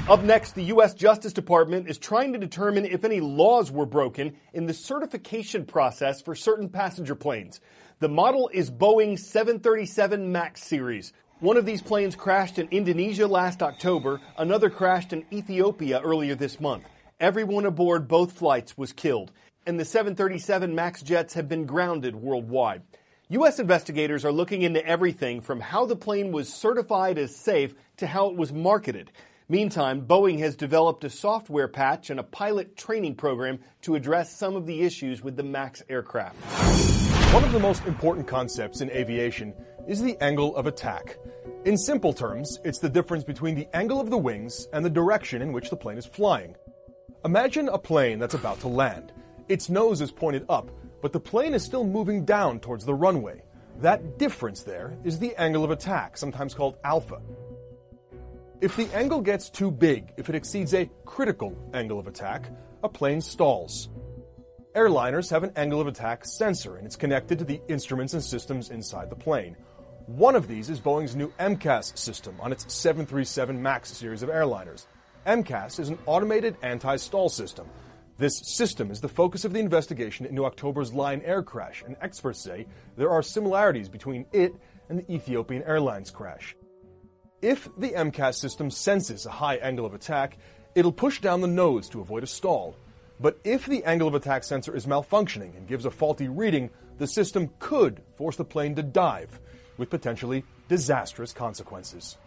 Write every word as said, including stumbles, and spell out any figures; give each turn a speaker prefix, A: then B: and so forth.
A: Up next, the U S Justice Department is trying to determine if any laws were broken in the certification process for certain passenger planes. The model is Boeing seven thirty-seven MAX series. One of these planes crashed in Indonesia last October. Another crashed in Ethiopia earlier this month. Everyone aboard both flights was killed, and the seven thirty-seven MAX jets have been grounded worldwide. U S investigators are looking into everything from how the plane was certified as safe to how it was marketed. Meantime, Boeing has developed a software patch and a pilot training program to address some of the issues with the MAX aircraft.
B: One of the most important concepts in aviation is the angle of attack. In simple terms, it's the difference between the angle of the wings and the direction in which the plane is flying. Imagine a plane that's about to land. Its nose is pointed up, but the plane is still moving down towards the runway. That difference there is the angle of attack, sometimes called alpha. If the angle gets too big, if it exceeds a critical angle of attack, a plane stalls. Airliners have an angle of attack sensor, and it's connected to the instruments and systems inside the plane. One of these is Boeing's new M C A S system on its seven thirty-seven MAX series of airliners. M C A S is an automated anti-stall system. This system is the focus of the investigation into October's Lion Air crash, and experts say there are similarities between it and the Ethiopian Airlines crash. If the M C A S system senses a high angle of attack, it'll push down the nose to avoid a stall. But if the angle of attack sensor is malfunctioning and gives a faulty reading, the system could force the plane to dive, with potentially disastrous consequences.